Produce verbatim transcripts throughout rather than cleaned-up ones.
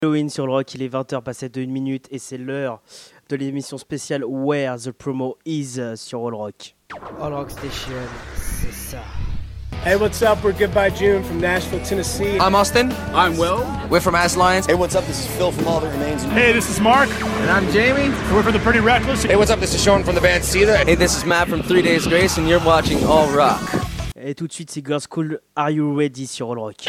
Halloween sur le rock, il est vingt heures passées de une minute et c'est l'heure de l'émission spéciale Where the Promo Is sur All Rock. All Rock Station, c'est ça. Hey, what's up? We're Goodbye June from Nashville, Tennessee. I'm Austin. I'm Will. We're from As Lions. Hey, what's up? This is Phil from All That Remains. Hey, this is Mark. And I'm Jamie. And we're from the Pretty Reckless. Hey, what's up? This is Sean from the band Sita. Hey, this is Matt from Three Days Grace, and you're watching All Rock. Et tout de suite, c'est Girls School, Are You Ready sur All Rock.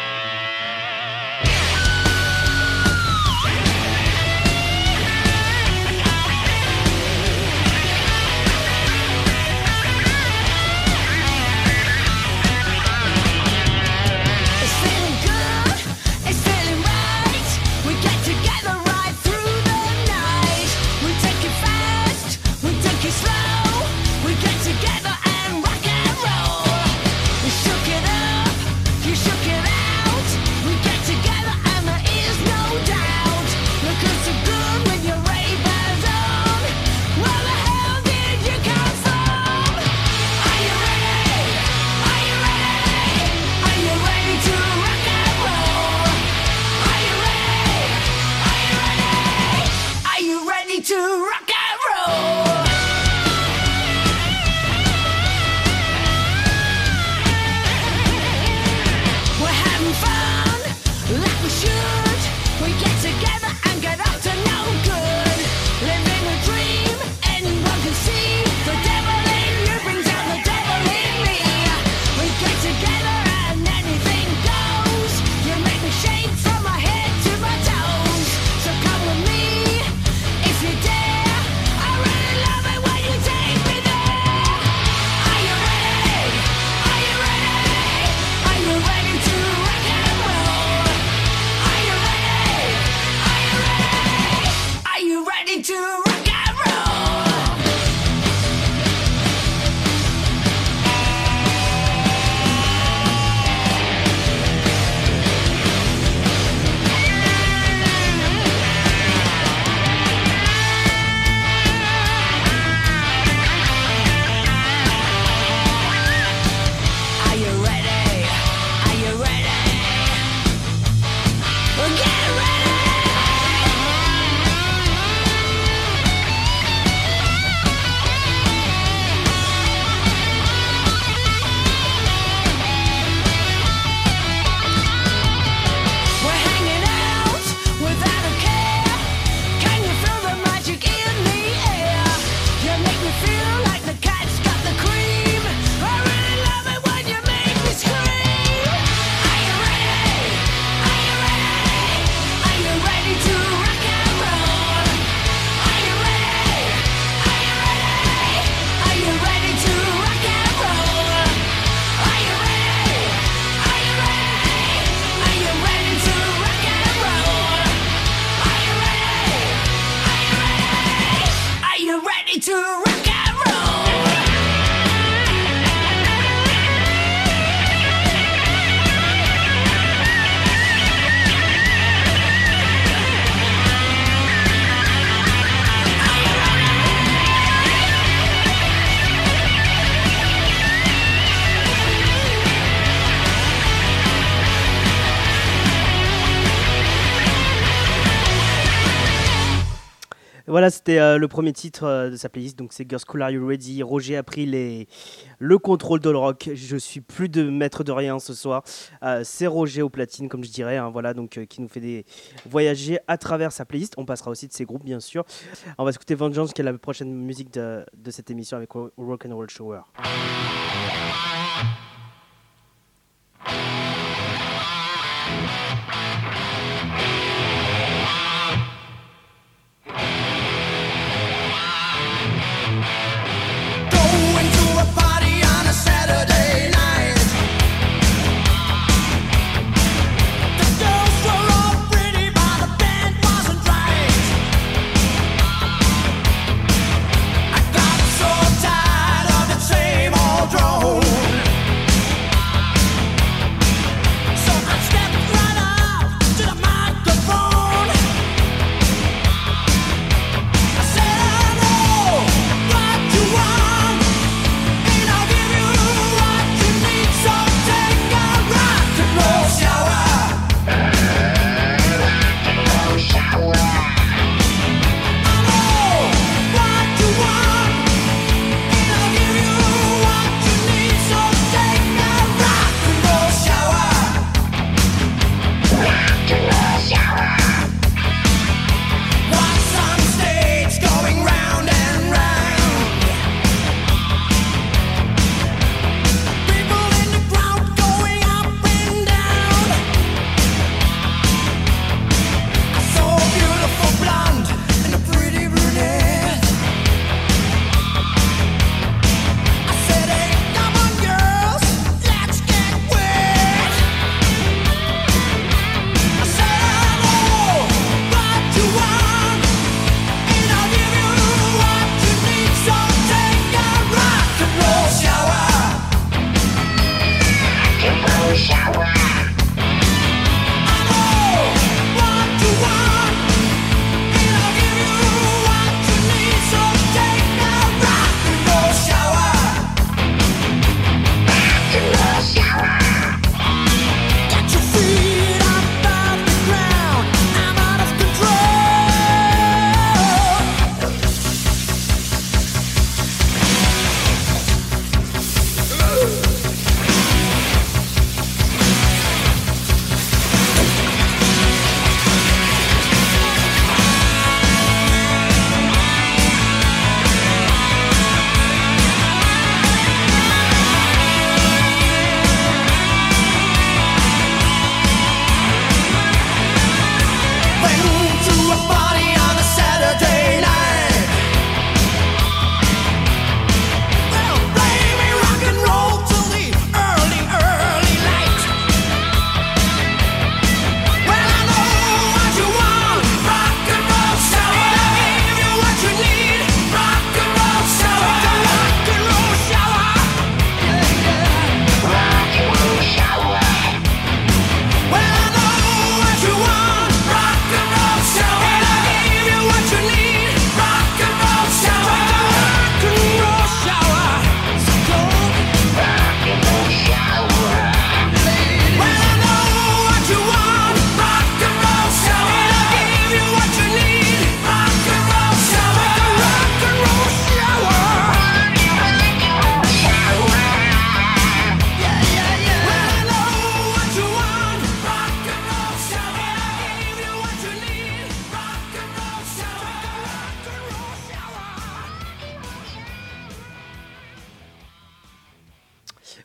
Voilà, c'était euh, le premier titre euh, de sa playlist, donc c'est Girls School Are You Ready. Roger a pris les... le contrôle de le rock. Je suis plus de maître de rien ce soir. Euh, c'est Roger au platine, comme je dirais, hein, voilà, donc euh, qui nous fait des voyager à travers sa playlist. On passera aussi de ses groupes, bien sûr. On va écouter Vengeance, qui est la prochaine musique de, de cette émission avec Rock and Roll Shower. Same old drone.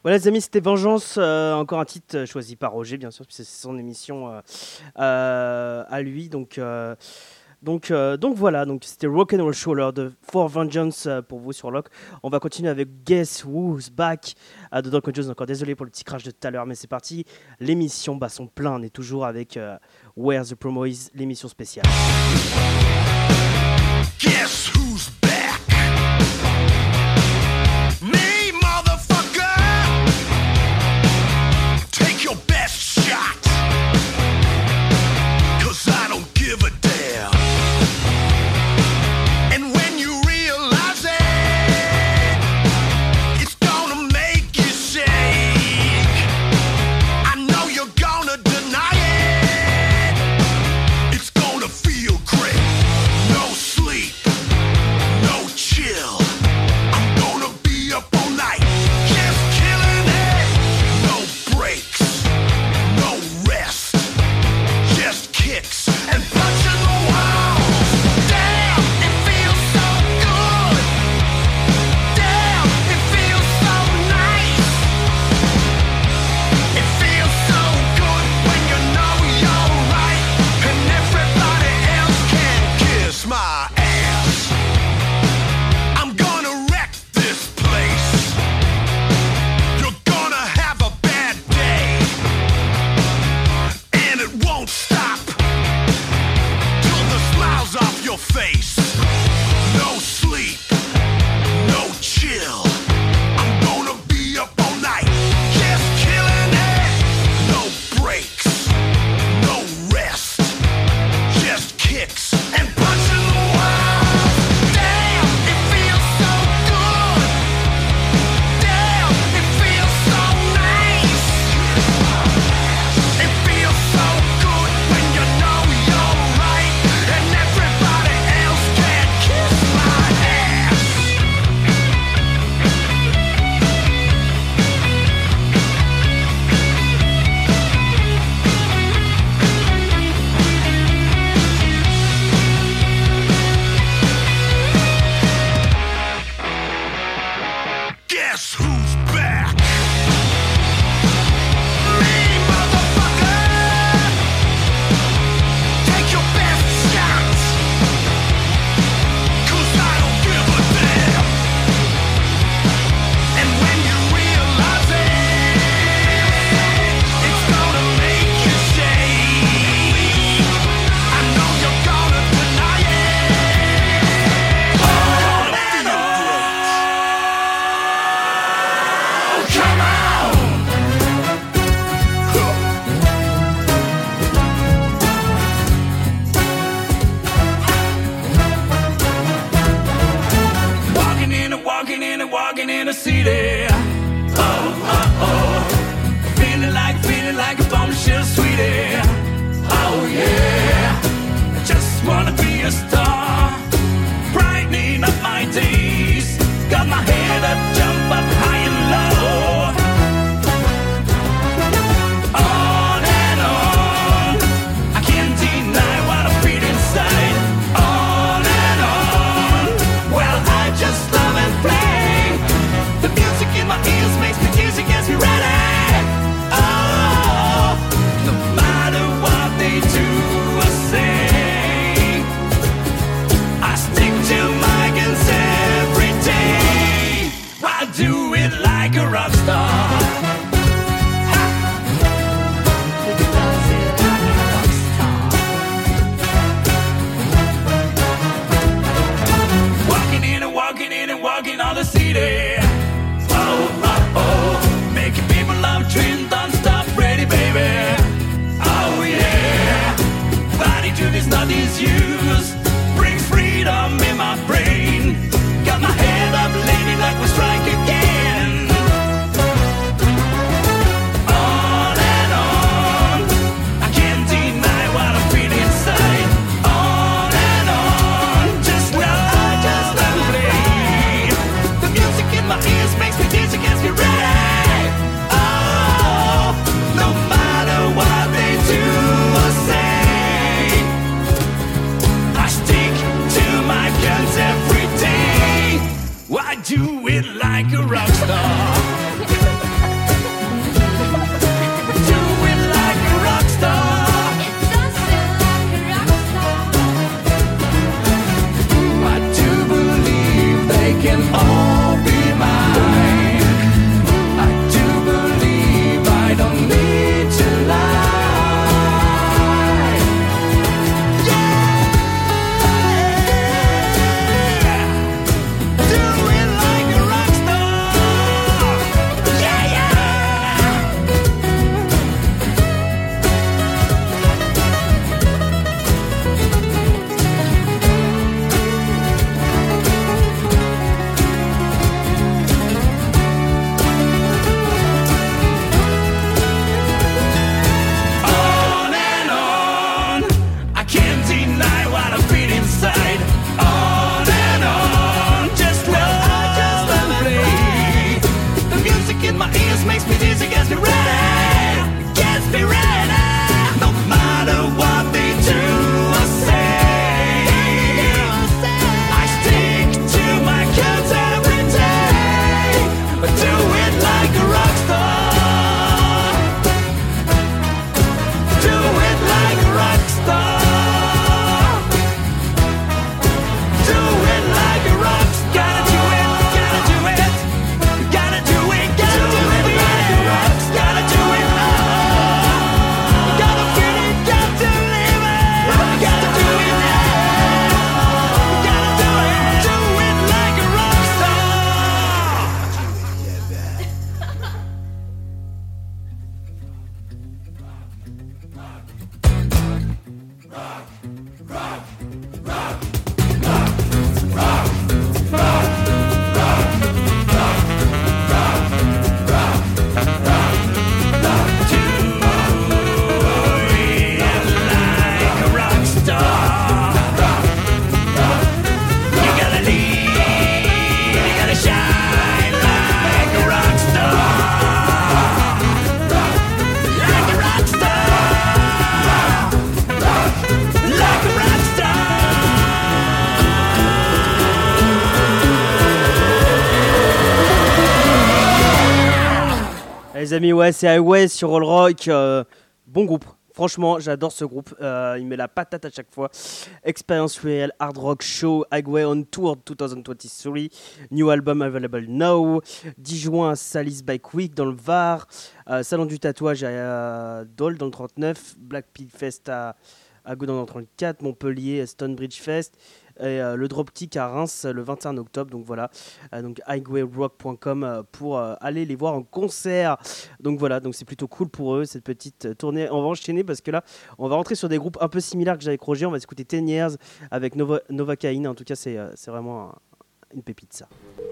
Voilà les amis, c'était Vengeance, euh, encore un titre choisi par Roger bien sûr, puisque c'est son émission euh, euh, à lui, donc... Euh, Donc, euh, donc voilà, donc c'était Rock'n'Roll Shoulder de For Vengeance euh, pour vous sur Lock. On va continuer avec Guess Who's Back euh, de Duncan Jones. Encore désolé pour le petit crash de tout à l'heure, mais c'est parti. L'émission bat son plein. On est toujours avec euh, Where the Promo Is, l'émission spéciale. Guess who's back? Me, motherfucker! Take your best shot! 'Cause I don't give a damn. And when you realize it, it's gonna make you shake. I know you're gonna deny it. It's gonna feel great. No sleep, no chill. I'm gonna be up all night, just killing it. No breaks, no rest, just kicks and punching the walls. Damn, it feels so good. Damn, it feels so nice. It feels so good when you know you're right and everybody else can kiss my ass. I'm gonna wreck this place. You're gonna have a bad day, and it won't stop till the smile's off your face. No sleep, no chill. I'm gonna be up all night, just killing it. No breaks, no rest, just kicks and punching the walls. Damn, it feels so good. Damn, it feels so nice. It feels so good when you know you're right and everybody else can kiss my ass. Guess who's back? Me, motherfucker! Take your best shots, 'cause I don't give a damn. And when you realize it, it's gonna make you shake. I know you're gonna deny it. On and on. Come on! Walking in and walking in and walking in a city. Oh, oh, oh. Feeling like, feeling like a bombshell sweetie. Oh, yeah. I just wanna be a star. Brightening up my days. Got my head up, jump up high and low. On and on. I can't deny what I feel inside. On and on. Well, I just love and play. The music in my ears makes me dizzy, gets me ready. Oh, no matter what they do or say, I stick to my guns every day. I do it like a rock star. Walking in and walking in and walking on the city. Oh, oh, oh. Making people love train, don't stop, ready, baby. Oh, yeah. Body to this, not this use. Bring freedom in my brain. Got my head up, lady, like we strike again. On and on. I can't deny what I feel inside. On and on. Just well, I just love to play. The music in my ears makes me dizzy, gets me ready. Oh, no matter what they do or say, I stick to my guns every day. I do it like a Les amis, ouais, c'est Highway sur All Rock. Euh, bon groupe. Franchement, j'adore ce groupe. Euh, il met la patate à chaque fois. Expérience réelle, hard rock show, Highway on tour twenty twenty-three. New album available now. dix juin à Salis Bike Week dans le Var. Euh, Salon du tatouage à euh, Dole dans le trente-neuf. Black Pig Fest à, à Godin dans le trente-quatre. Montpellier, Stonebridge Fest. Et euh, le Dropkick à Reims le vingt et un octobre. Donc voilà, euh, donc highway rock point com euh, pour euh, aller les voir en concert. Donc voilà, donc c'est plutôt cool pour eux cette petite euh, tournée. On va enchaîner parce que là, on va rentrer sur des groupes un peu similaires que j'avais avec Roger. On va écouter Ten Years avec Nova, Novocaine. En tout cas, c'est, euh, c'est vraiment un, une pépite ça.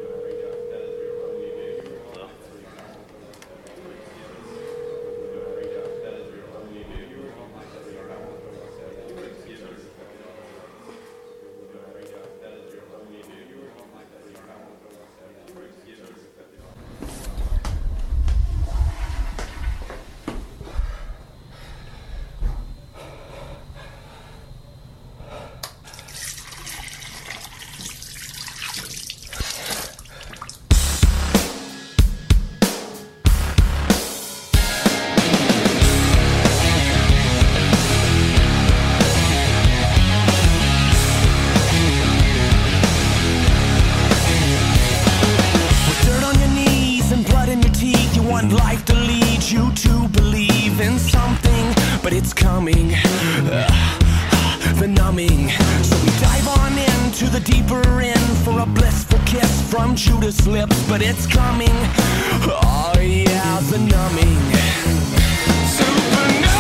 But it's coming. Oh yeah, the numbing. Supernova,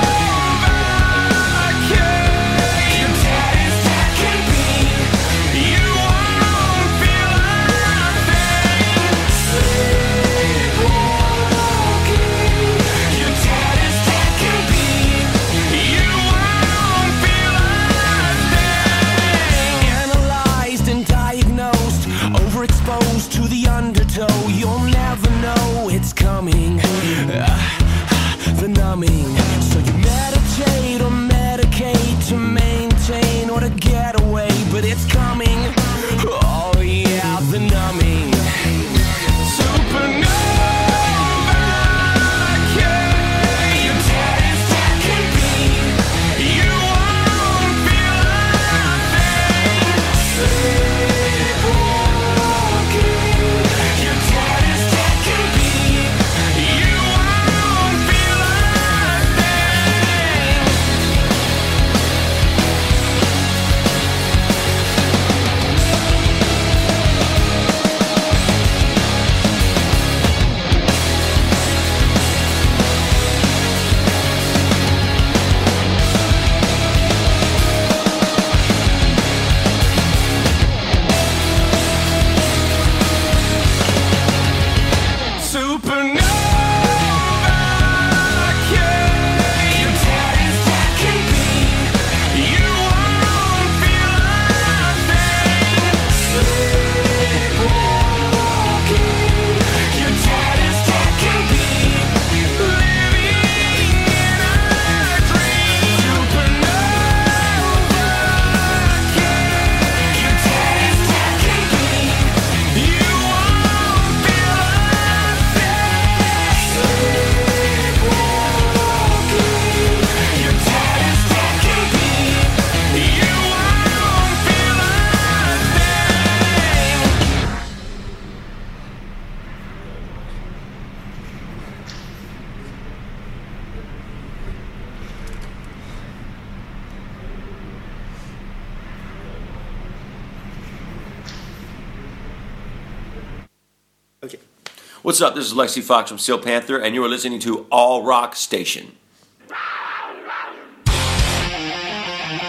yeah. Your daddy's that can be. You won't feel a thing. Sleepwalking. Your daddy's that can be. You won't feel a thing. Analyzed and diagnosed, overexposed to the undertow, you'll never know it's coming. Uh, the numbing. So you meditate or medicate to maintain or to get away, but it's coming. Oh yeah, the numbing. Supernova, yeah. Your daddy's that can be. You won't feel a thing. Sleepwalking. What's up? This is Lexi Fox from Steel Panther, and you are listening to All Rock Station.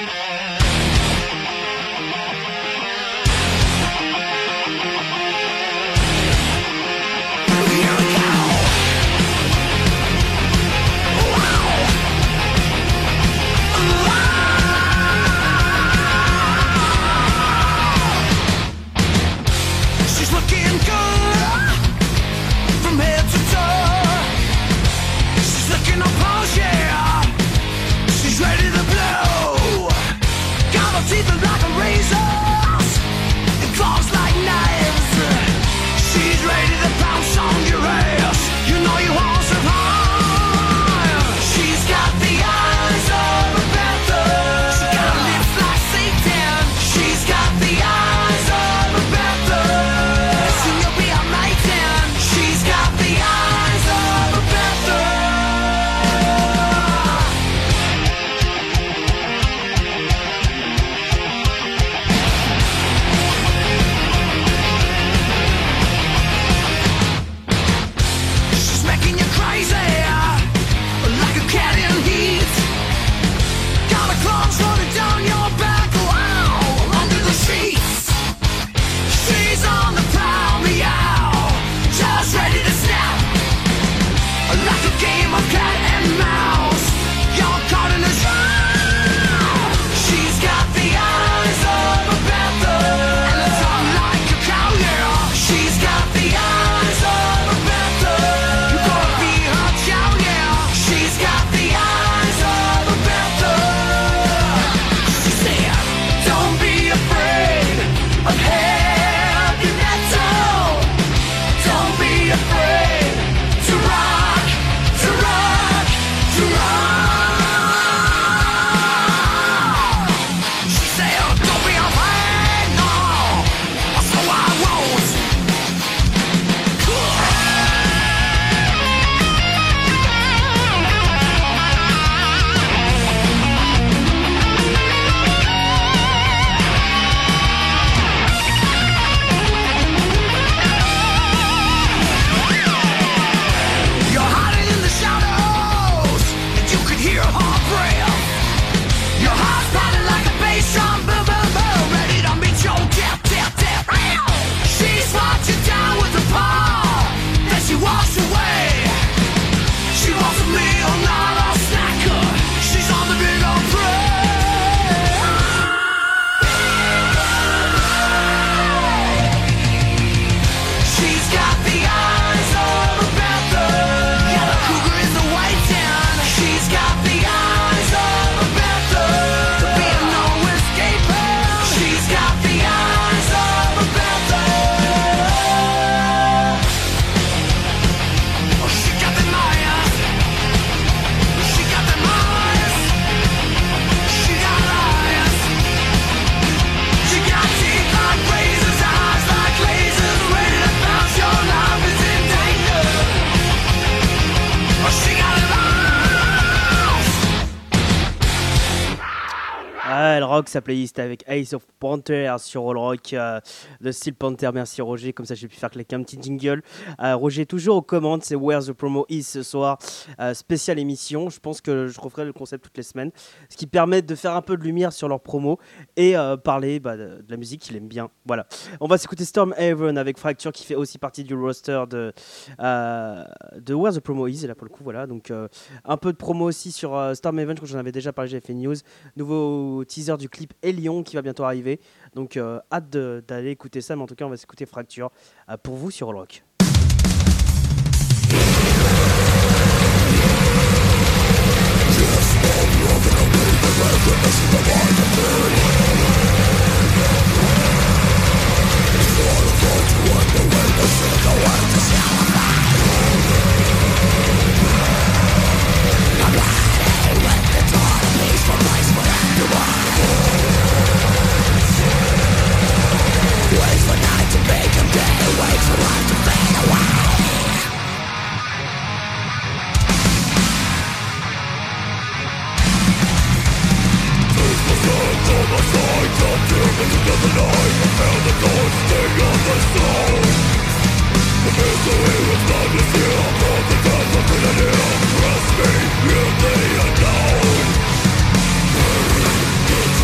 Elle rock sa playlist avec Ace of Panther sur All Rock euh, de Steel Panther. Merci Roger, comme ça j'ai pu faire claquer un petit jingle. Euh, Roger toujours aux commandes, c'est Where the Promo Is ce soir, euh, spéciale émission. Je pense que je referai le concept toutes les semaines, ce qui permet de faire un peu de lumière sur leur promo et euh, parler bah, de, de la musique qu'il aime bien. Voilà. On va s'écouter Storm Haven avec Fracture qui fait aussi partie du roster de, euh, de Where the Promo Is. Et là pour le coup, voilà. Donc euh, un peu de promo aussi sur euh, Storm Haven, je crois que j'en avais déjà parlé, j'avais fait une news. Nouveau teaser du clip Elion qui va bientôt arriver. Donc euh, hâte de, d'aller écouter ça, mais en tout cas on va s'écouter Fracture euh, pour vous sur Rock. Waits for night to become day, waits for life to fade away. Take the sun from my side, I'm driven into the night, and the thoughts stay on the stone. The misery of blood is here, for the death of the near. Trust me, in the unknown.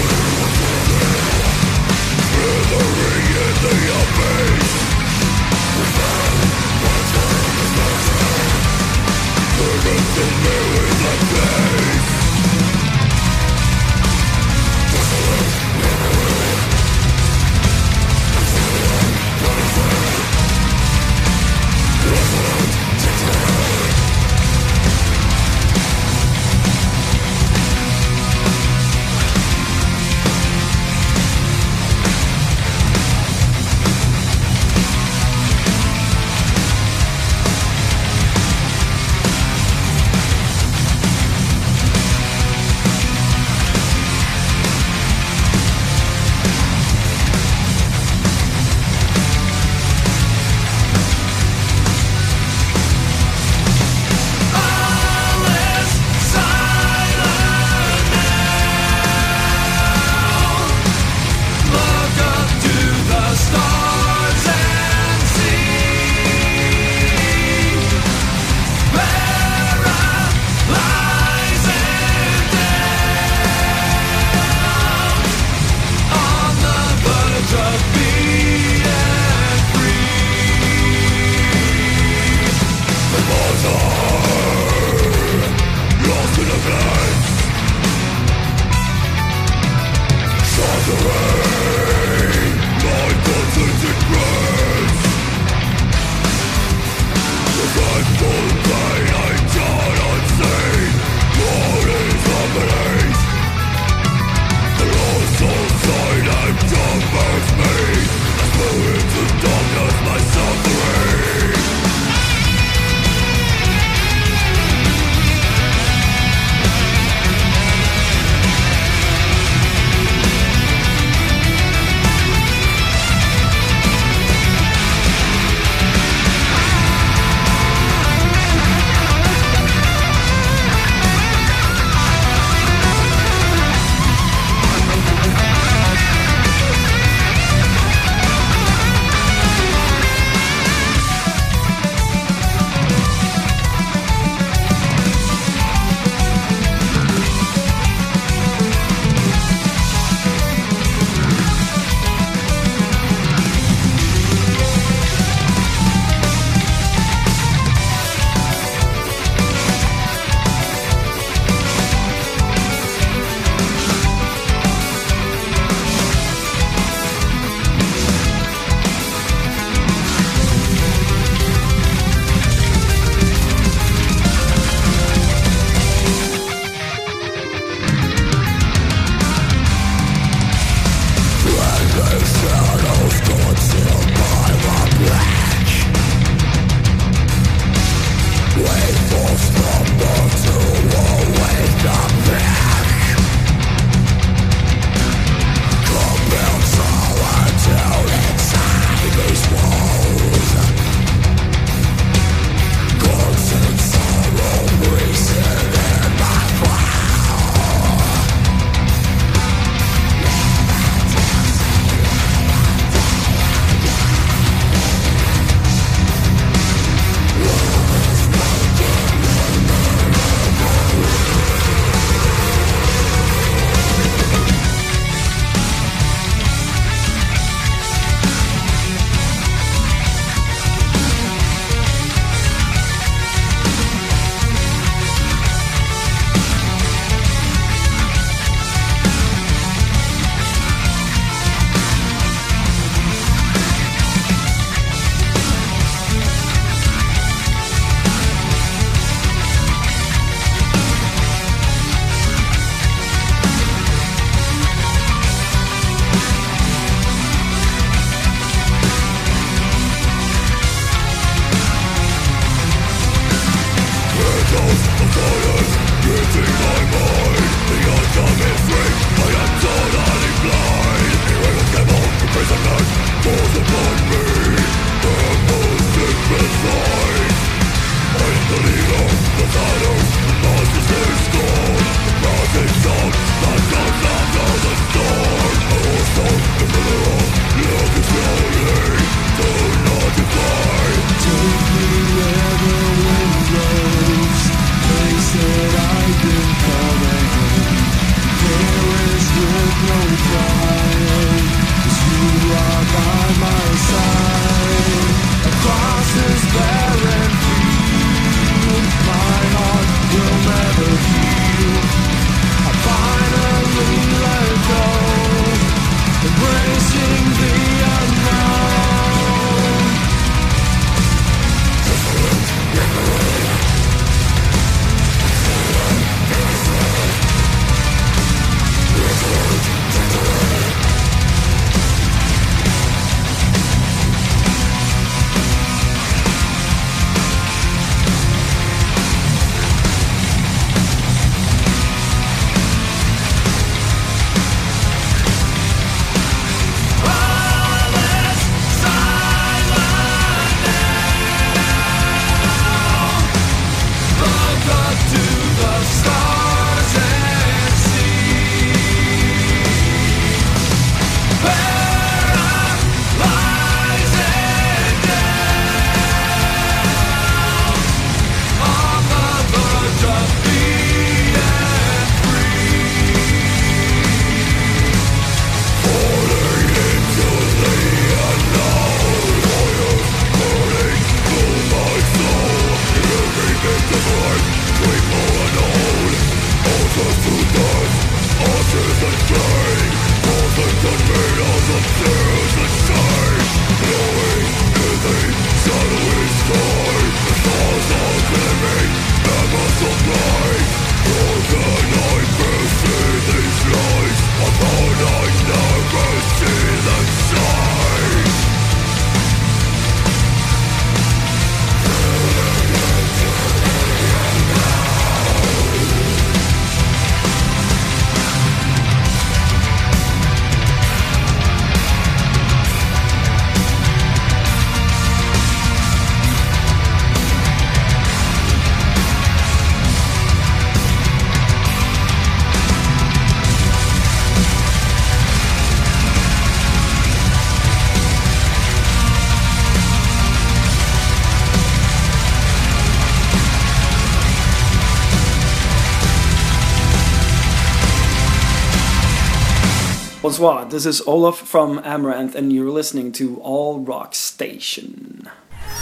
Bonsoir, this is Olaf from Amaranth, and you're listening to All Rock Station.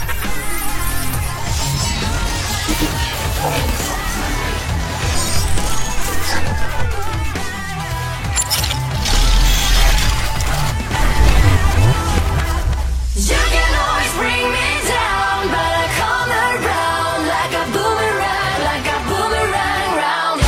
You can always bring me down, but I come around like a boomerang, like a boomerang round.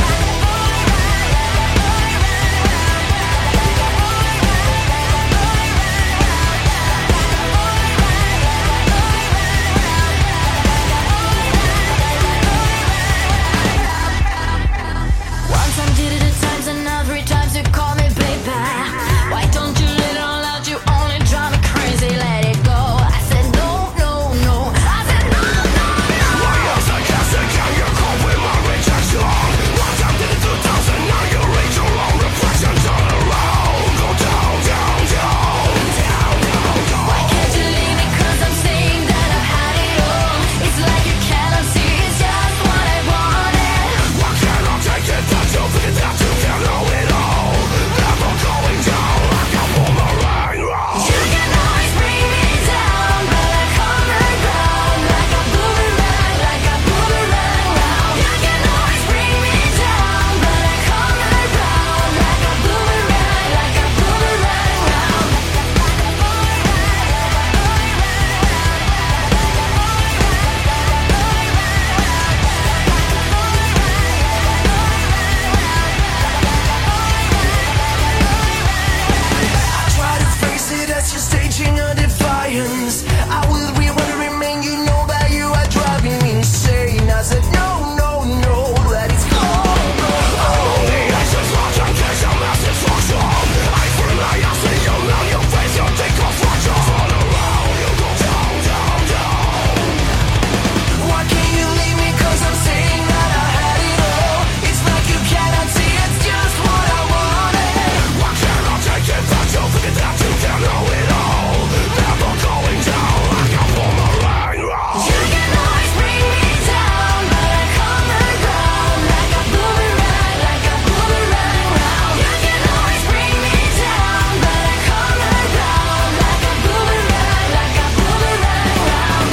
One time did it at times and now three times you call me baby. Why don't you let it all out? You only drive me crazy. Let it go. I said no, no, no. I said no, no, no. Why else I can't say can you cope with my rejection? One time did it two thousand, now you reach your own reflection. Turn around, go down, down, down, down, down, down. Why can't you leave me? 'Cause I'm saying that I've had it all. It's like you cannot see. It's just what I wanted. Why can't I take it that you figure that you can know it all? Never going down like a boomerang round. You can always bring me down, but I come around like a boomerang, like a boomerang round. You can always bring me down, but I come around like a boomerang, like a boomerang round. I try to face it as you're staging a defiance. I will rerun and remain, you know that you are driving me insane. I said no, no, no, let it go. The actions watch and catch a massive destruction. I feel like I see you now, you face your deconstruction. Turn around, you go down, down, down. Why can't you leave me? 'Cause I'm saying that I had it all. It's like you cannot see, it's just what I wanted. Why can't I take it that you figure that you can know it all? Never going down like a boomerang round. You can always bring me down, but I come around like a boomerang, like a boomerang round. You can always bring me down, but I come around like a boomerang, like a boomerang round.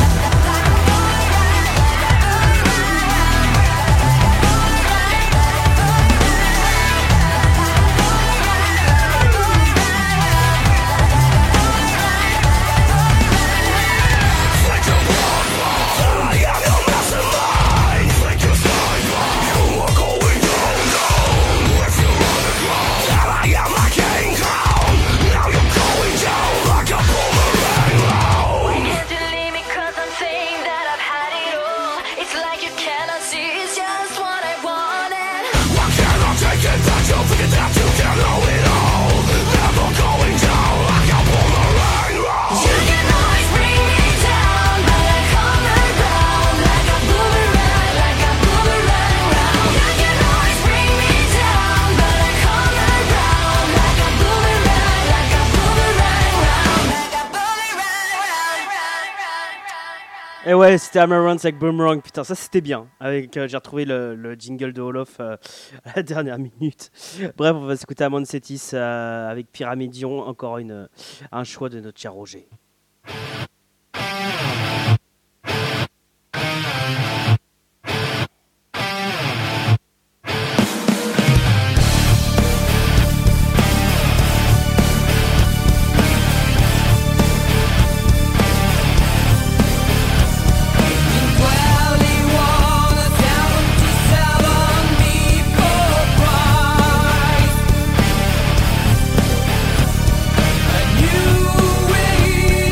Why can't you leave me? 'Cause I'm saying that I've had it all. It's like you cannot see, it's just what I wanted. Why can't I take it that you figure that you can know it all? Never going down like a boomerang round. You can always bring me down, but I come around like a boomerang, like a boomerang round. You can always bring me down, but I come around like a boomerang, like a boomerang round. Like a boomerang round. Et ouais, c'était Amaranth avec Boomerang. Putain, ça c'était bien. Avec, euh, j'ai retrouvé le, le jingle de Olof euh, à la dernière minute. Bref, on va s'écouter Amon Setis euh, avec Pyramidion. Encore une, un choix de notre cher Roger. You wait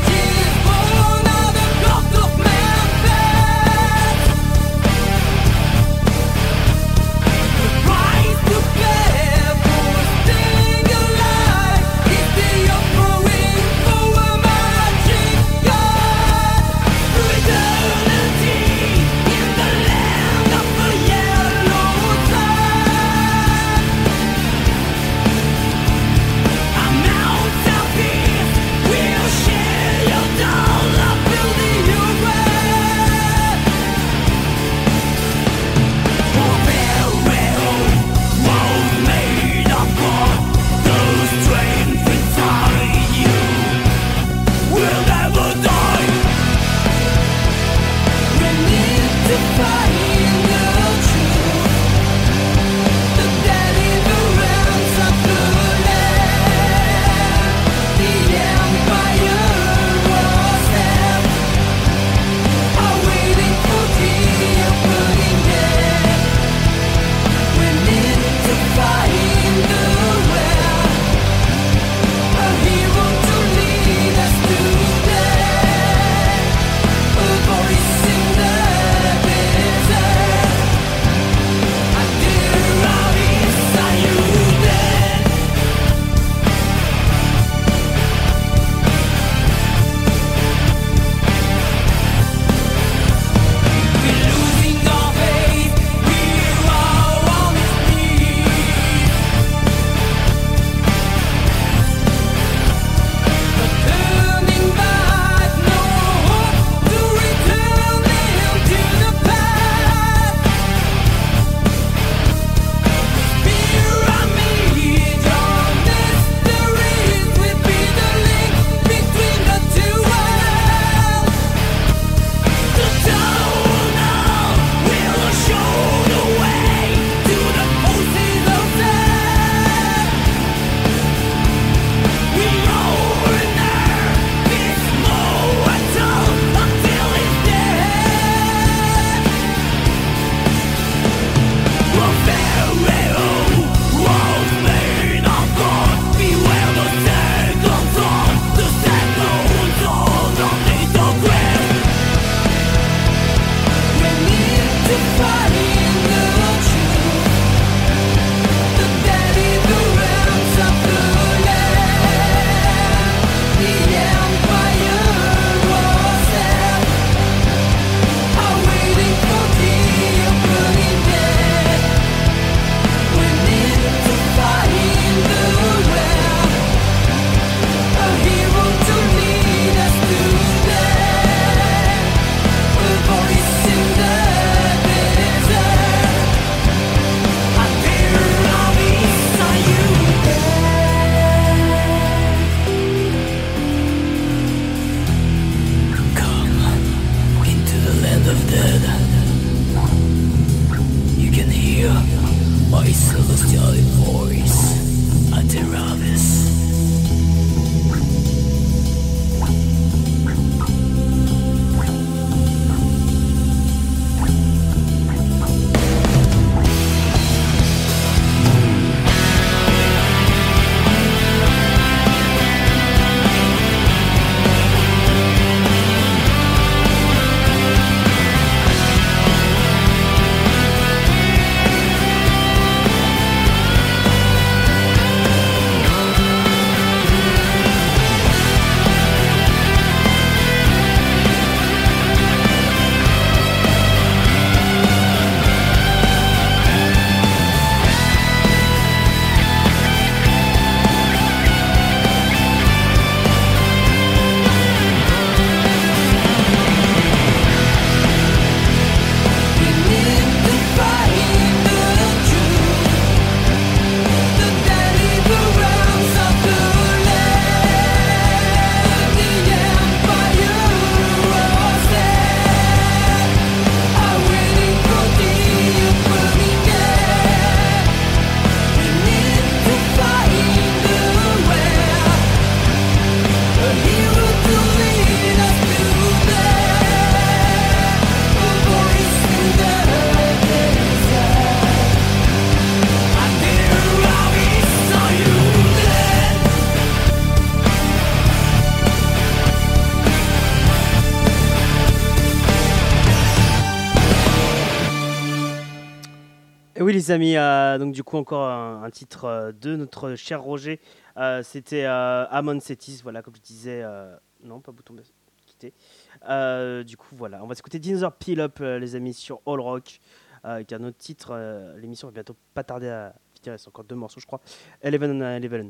les amis, euh, donc du coup encore un, un titre euh, de notre cher Roger. Euh, c'était euh, Amon Cetis, voilà, comme je disais. Euh, non, pas bouton quitter. Euh, du coup, voilà, on va s'écouter Dinosaur Peel Up, euh, les amis, sur All Rock, euh, avec un autre titre. Euh, l'émission va bientôt pas tarder à finir, il reste encore deux morceaux, je crois. Eleven à Eleven.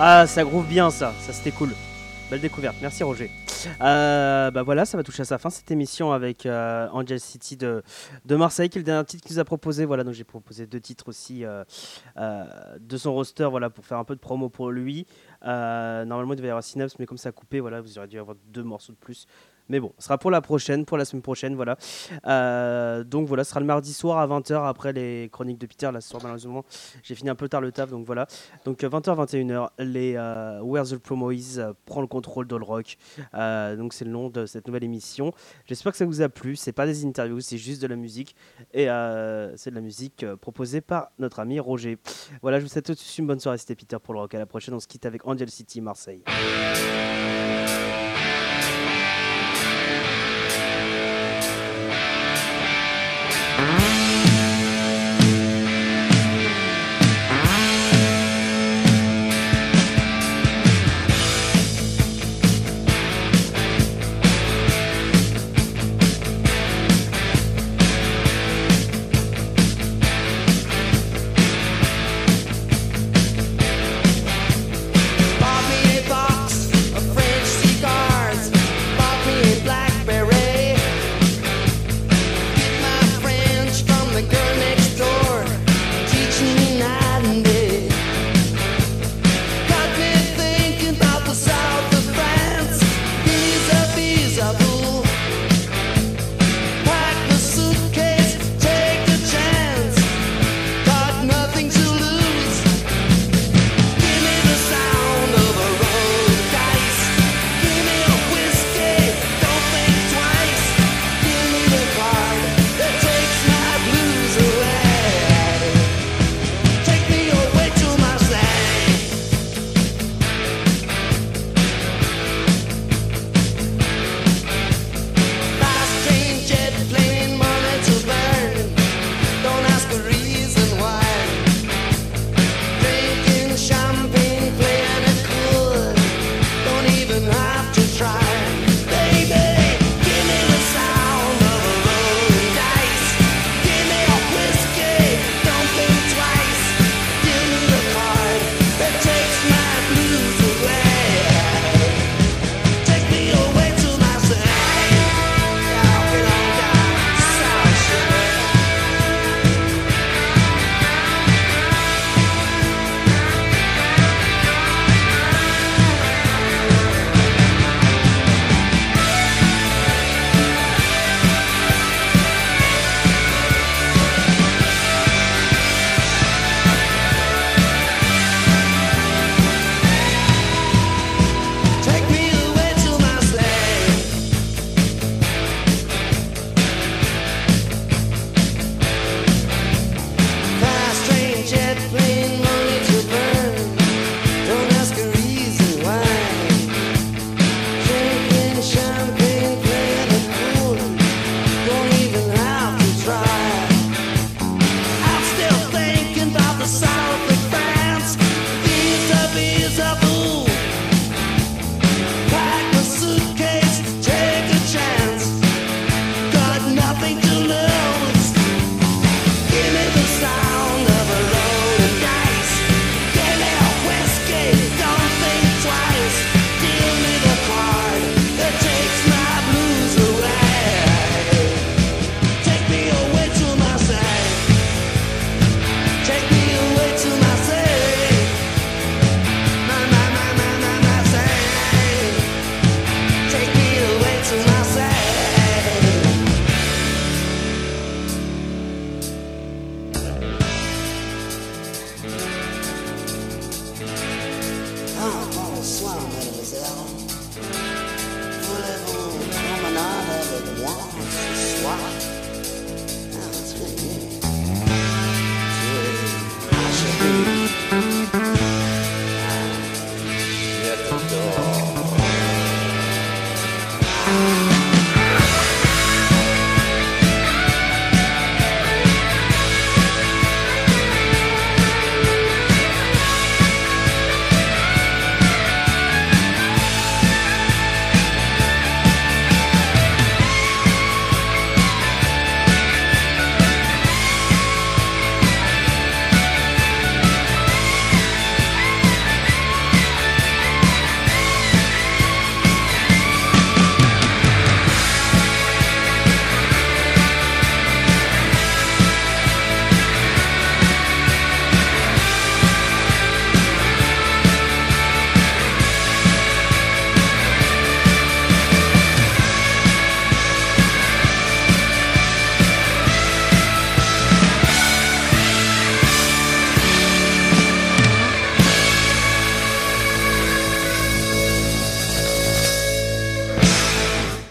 Ah, ça groove bien ça, ça c'était cool. Belle découverte, merci Roger. Euh, bah voilà, ça va toucher à sa fin cette émission avec euh, Angel City de, de Marseille, qui est le dernier titre qu'il nous a proposé. Voilà, donc j'ai proposé deux titres aussi euh, euh, de son roster, voilà, pour faire un peu de promo pour lui. Euh, normalement, il devait y avoir Synapse, mais comme ça a coupé, voilà, vous aurez dû avoir deux morceaux de plus. Mais bon, ce sera pour la prochaine, pour la semaine prochaine, voilà. Euh, donc voilà, ce sera le mardi soir à vingt heures après les chroniques de Peter. Là, ce soir, malheureusement, j'ai fini un peu tard le taf, donc voilà. Donc vingt heures, vingt et une heures, les euh, Where the Promo Is euh, prend le contrôle d'All Rock. Euh, donc c'est le nom de cette nouvelle émission. J'espère que ça vous a plu. C'est pas des interviews, c'est juste de la musique. Et euh, c'est de la musique euh, proposée par notre ami Roger. Voilà, je vous souhaite tous une bonne soirée. C'était Peter pour le Rock. À la prochaine, on se quitte avec Angel City, Marseille.